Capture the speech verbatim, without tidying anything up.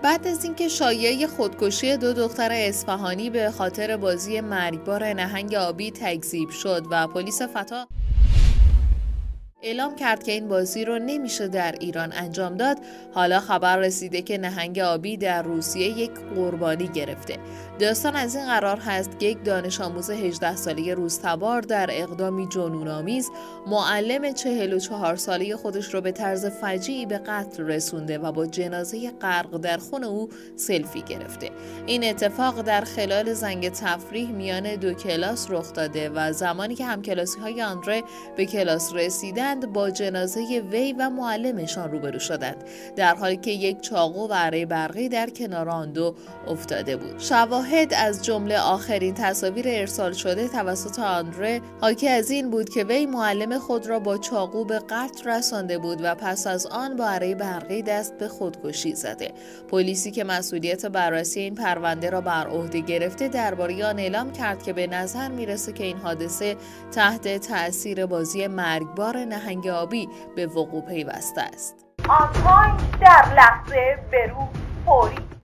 بعد از اینکه شایعه خودکشی دو دختر اصفهانی به خاطر بازی مرگبار نهنگ آبی تکذیب شد و پلیس فتا اعلام کرد که این بازی رو نمیشه در ایران انجام داد، حالا خبر رسیده که نهنگ آبی در روسیه یک قربانی گرفته. داستان از این قرار هست که یک دانش آموز هجده ساله روزتبار در اقدامی جنون‌آمیز معلم چهل و چهار ساله خودش رو به طرز فجیعی به قتل رسونده و با جنازه غرق در خون او سلفی گرفته. این اتفاق در خلال زنگ تفریح میان دو کلاس رخ داده و زمانی که همکلاسی‌های آندره به کلاس رسیدن با جنازه وی و معلمشان روبرو شدند، در حالی که یک چاقو و اره برقی در کنار آن دو افتاده بود. شواهد از جمله آخرین تصاویر ارسال شده توسط آندره حاکی از این بود که وی معلم خود را با چاقو به قتل رسانده بود و پس از آن با اره برقی دست به خودکشی زده. پلیسی که مسئولیت بررسی این پرونده را بر عهده گرفته درباره آن اعلام کرد که به نظر میرسه که این حادثه تحت تأثیر بازی مرگبار نهنگ آبی به وقوع پیوسته است. آن تایم در لحظه برو فوری